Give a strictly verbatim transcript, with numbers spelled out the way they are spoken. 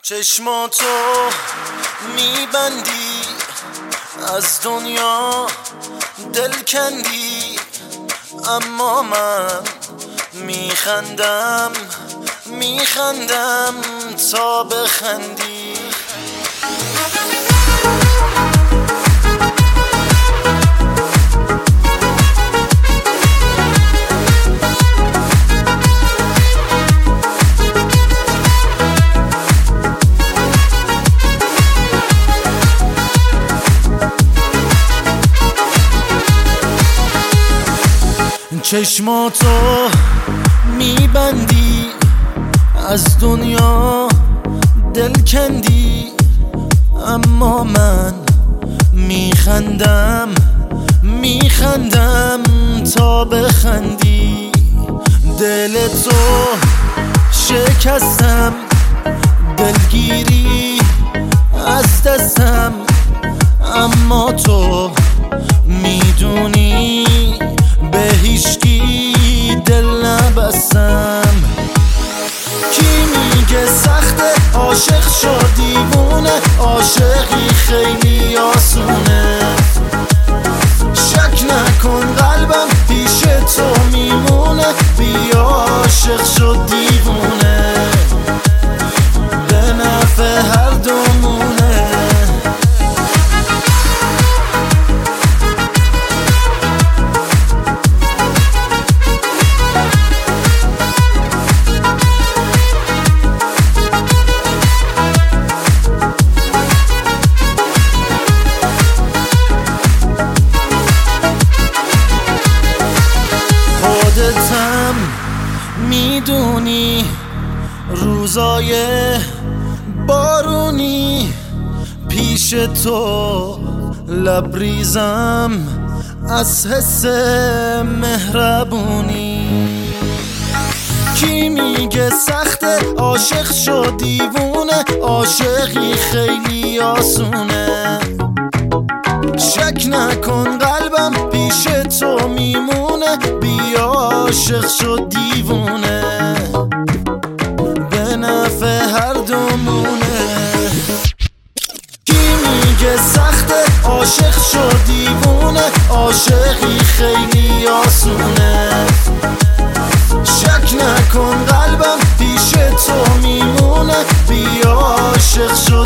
چشماتو میبندی از دنیا دل کندی، اما من میخندم میخندم تا بخندی. چشماتو میبندی از دنیا دل کندی، اما من میخندم میخندم تا بخندی. دل تو شکستم، دلگیری از دستم، اما تو میدونی به هیچکی دل نبستم. کی میگه سخته عاشق شد دیوونه، عاشقی خیلی آسونه. شک نکن قلبم پیش تو میمونه، بیا عاشق شد دیوونه، به نفع هر دومونه. خودتم میدونی روزای بارونی پیش تو لبریزم از حس مهربونی. کی میگه سخته عاشق شد دیوونه، عاشقی خیلی آسونه. شک نکن قلبم پیش تو میمونه، بیا عاشق شد دیوونه، به نفع هر دومونه. کی میگه سخته عاشق شد دیوونه، عاشقی خیلی آسونه. شک نکن قلبم پیش تو میمونه، بیا عاشق شد